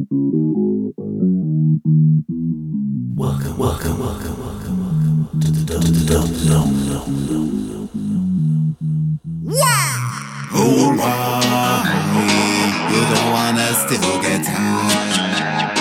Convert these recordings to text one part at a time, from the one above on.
Welcome to the Dome Zone. Wow! Oh, why? You don't wanna still get high.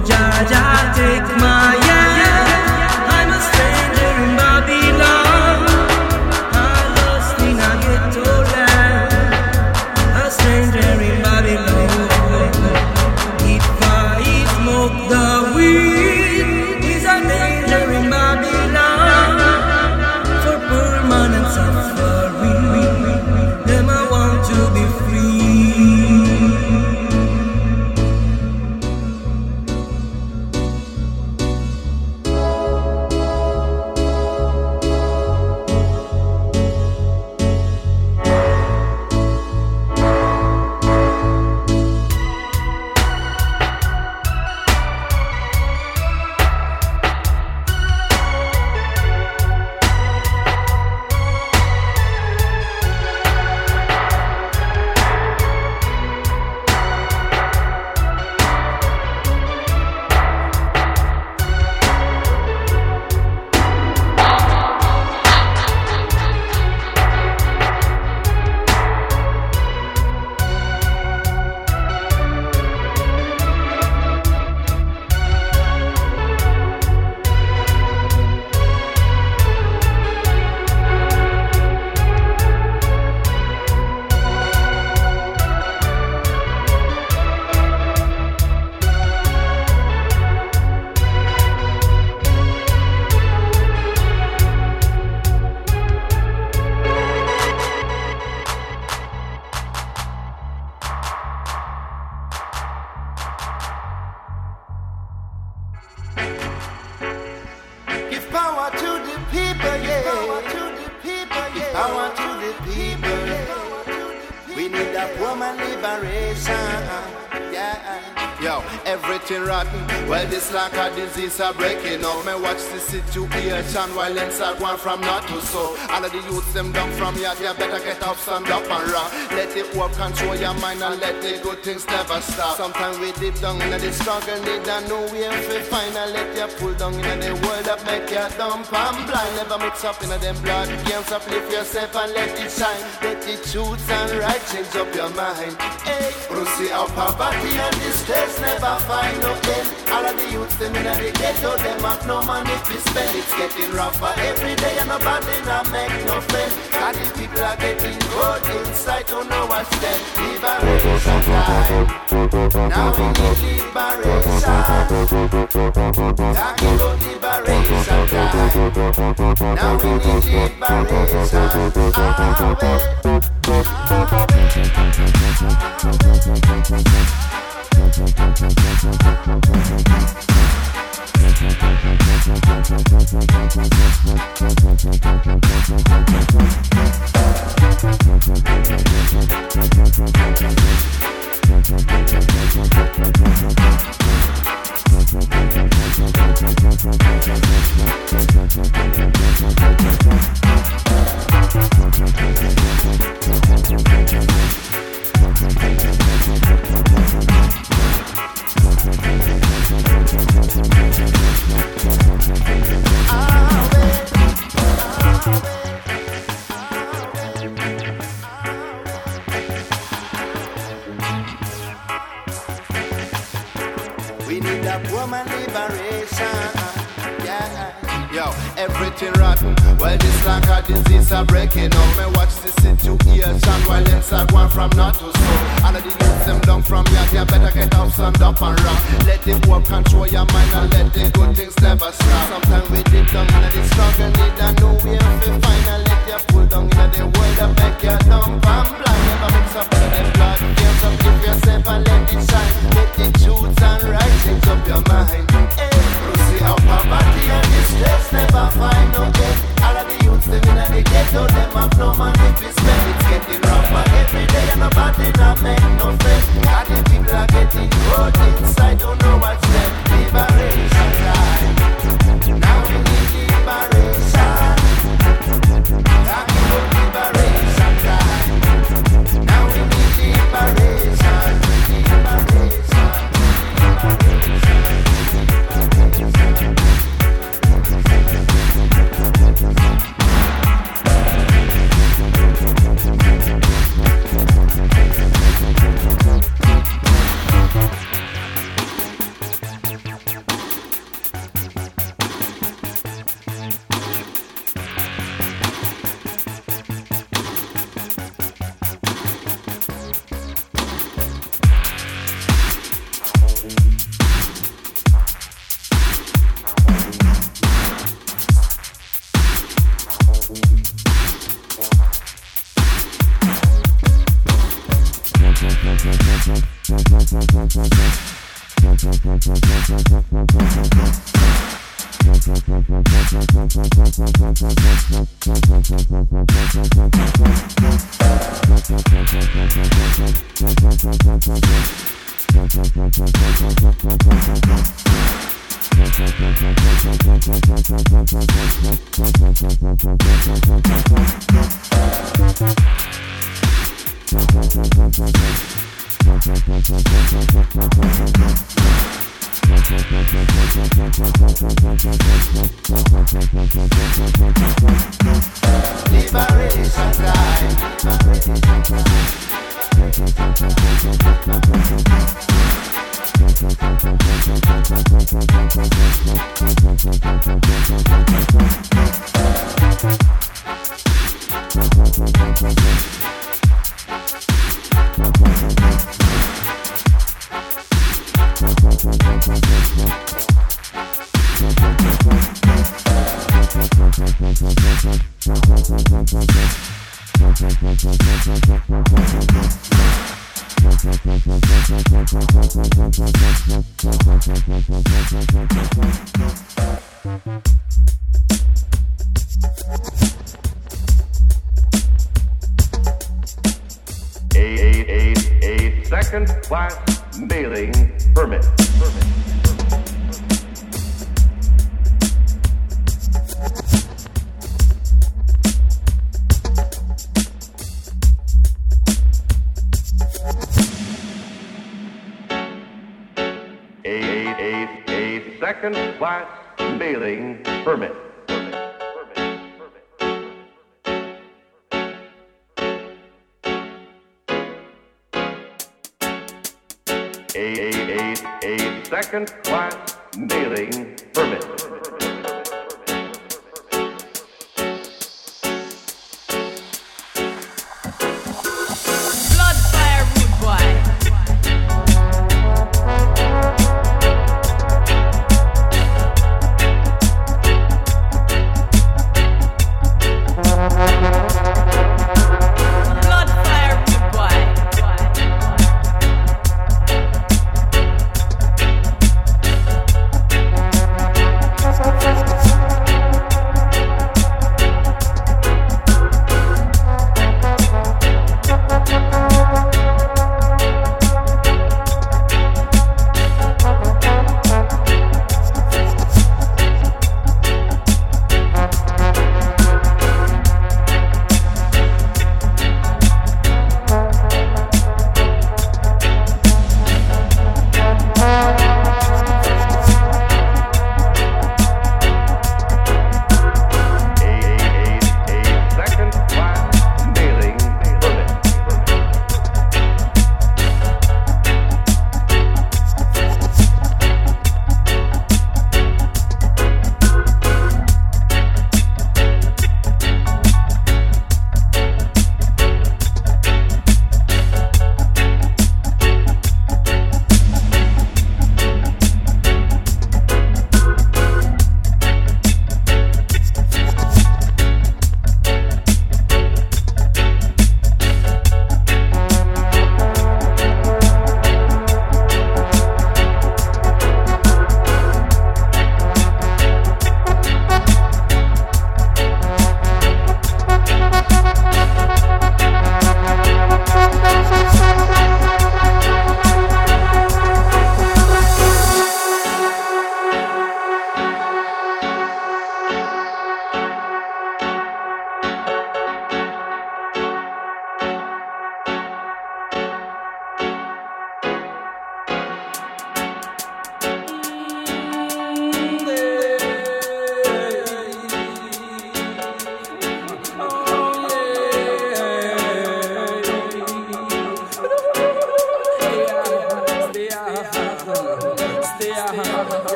Jaja, take my hand. I'm a stranger in Babylon. I lost in a ghetto land. A stranger in Babylon. If I smoke the weed, is a danger in Babylon. For poor man and suffering, them I want to be free. Are breaking up, me watch the situation while inside one from north to south. All of the youths them down from here, you better get up, stand up and rock. Let it work, control your mind and let the good things never stop. Sometimes we deep down in the struggle, need a new way to find and let you pull down in the world that make you dumb and blind. Never mix up in them blood games, uplift yourself and let it shine. Let the truth and right change up your mind. Hey, you see how poverty and distress never find no end. All of the youths them in the ghetto, them have no money to spend. It's getting rougher every day and nobody not make no friend. And the people are getting cold inside, don't know what's there. Liberation time. Now we need liberation. Talking about liberation time. Now we need liberation. We need that woman liberation. Yeah. Yo, everything rotten. Well, this like a disease are breaking up. Me watch the situation while inside one from north to south. All of the youths them down from here, you better get up, stand up and rock. Let the work control your mind and let the good things never stop. Sometimes we deep down in the struggle, need a new way to find and let you pull down in the world that make you dumb and blind. Never mix up in the blood games, uplift yourself and let it shine. Let the truth and right change up your mind. Hey, you see how poverty and distress never find no end. All of the youths them in the ghetto, them have no money to spend. It's getting rougher every day and nobody not make no friends. All the people are getting cold inside, don't know what's left. Liberation time. Now we need liberation. Talking about liberation time. Now we need liberation. Liberation.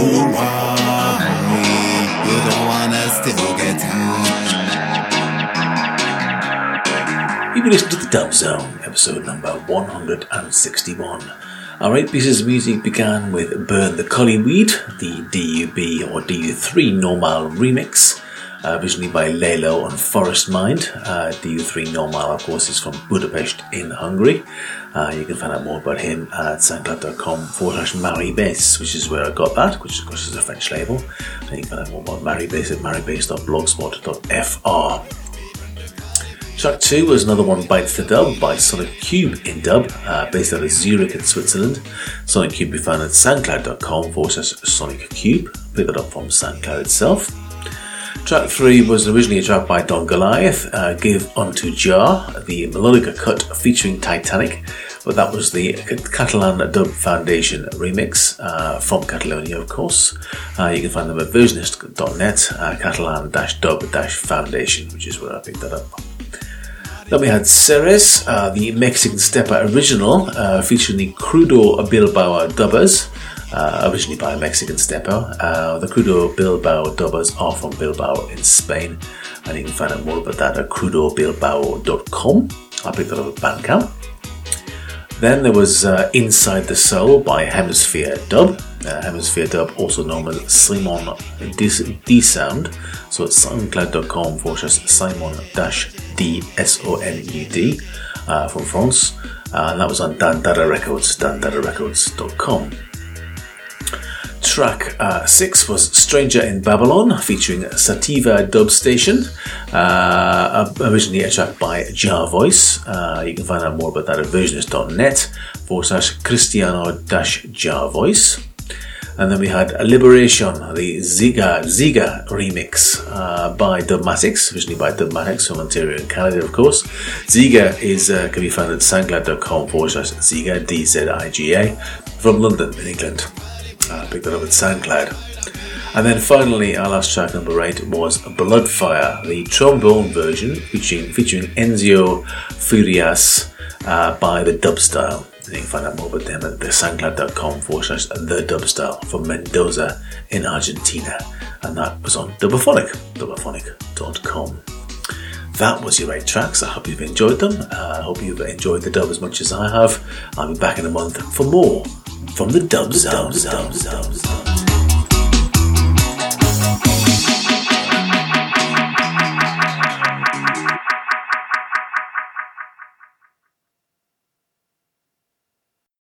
Don't worry, you don't wanna still get high. You've been listening to the Dub Zone, episode number 161. Our 8 pieces of music began with Burn the Collyweed, the DUB or DU3 Normal remix, originally by Lalo and Forest Mind. DU3 Normal, of course, is from Budapest in Hungary. You can find out more about him at soundcloud.com/Maribass, which is where I got that, which of course is a French label. And you can find out more about Maribass at maribass.blogspot.fr. Track 2 was another one, Bites the Dub, by Sonic Cube in dub, based out of Zurich in Switzerland. Sonic Cube can be found at soundcloud.com/Sonic Cube. Pick that up from SoundCloud itself. Track 3 was originally a track by Don Goliath, Give Unto Jah, the Melodica cut featuring Titanic, but that was the Catalan Dub Foundation remix, from Catalonia, of course. You can find them at versionist.net, Catalan-Dub-Foundation, which is where I picked that up. Then we had Ceres, the Mexican Stepper original, featuring the Crudo Bilbao dubbers, originally by a Mexican Stepper. The Crudo Bilbao dubbers are from Bilbao in Spain, and you can find out more about that at crudobilbao.com. I picked that up at Bandcamp. Then there was Inside the Soul by Hemisphere Dub. Hemisphere Dub, also known as Simon D Sound. So it's soundcloud.com/Simon-D-S-O-N-U-D from France. And that was on Dandada Records, dandadarecords.com. Track 6 was Stranger in Babylon, featuring Sativa Dub Station, originally a track by Jah Voice. You can find out more about that at versionist.net/Cristiano-Jah Voice. And then we had Liberation, the Ziga remix by Dubmatics, originally by Dubmatics from Ontario and Canada, of course. Ziga can be found at soundcloud.com/Ziga, D-Z-I-G-A, from London in England. Picked that up at SoundCloud. And then finally, our last track, number 8, was Bloodfire, the trombone version featuring Enzio Furias by The Dubstyle. And you can find out more about them at soundcloud.com/The Dubstyle from Mendoza in Argentina. And that was on dubaphonic.com. That was your 8 tracks. I hope you've enjoyed them. I hope you've enjoyed the dub as much as I have. I'll be back in a month for more from the Dub Zone.